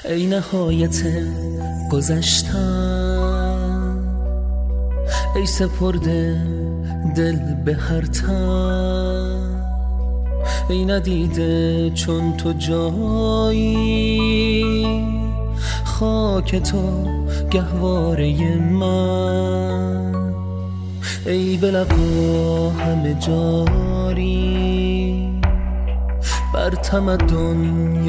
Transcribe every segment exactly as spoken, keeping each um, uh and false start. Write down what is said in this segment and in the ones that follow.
ای نهایت گذشتن، ای سپرده دل به هر تن، ای ندیده چون تو جایی، خاک تو گهواره من، ای به لقا همه جاری، بر تمدن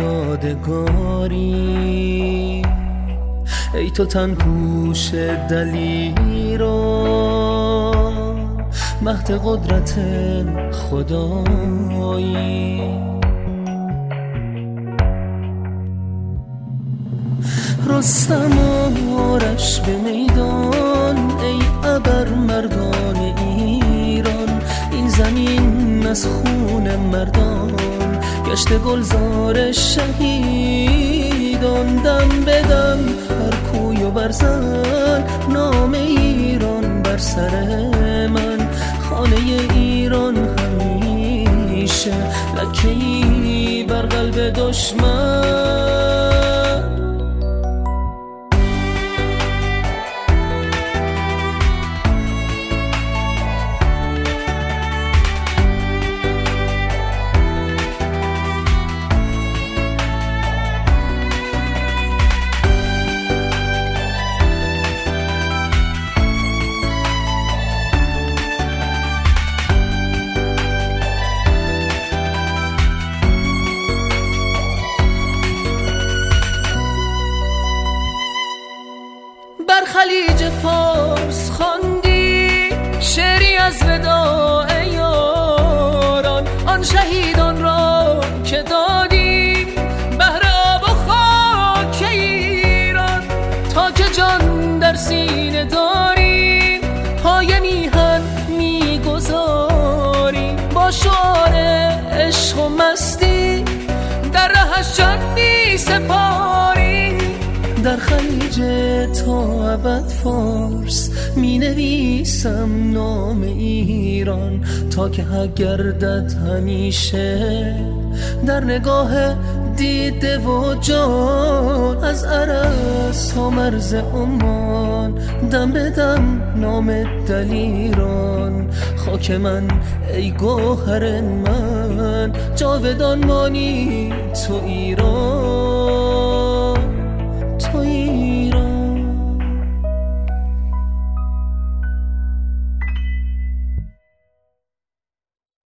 یادگاری، ای تو تن پوش دلیران، مهد قدرت خدایی. رستم و آرش به میدان، ای ابر مردان ایران، این زمین از خون مردان گشت گلزار شهیدان. دم بدم هر کوی و برزن، نام ایران بر سر من، خانه ایران همیشه لکه‌ای بر قلب دشمن. بر خلیج فارس خواندی شعری از وداع یاران، آن شهیدان را که دادی بهر آب و خاک ایران. تا که جان در سینه داری، پای میهن میگذاری، با شعار عشق و مستی در رهش جان میسپاری. در خلیج تا ابد فارس می نویسم نام ایران، تا که ها گردد همیشه در نگاه دیده و جان. از عرس تا مرز عمان، دم به دم نام دلیران، خاک من ای گوهر من، جاودان مانی تو ایران.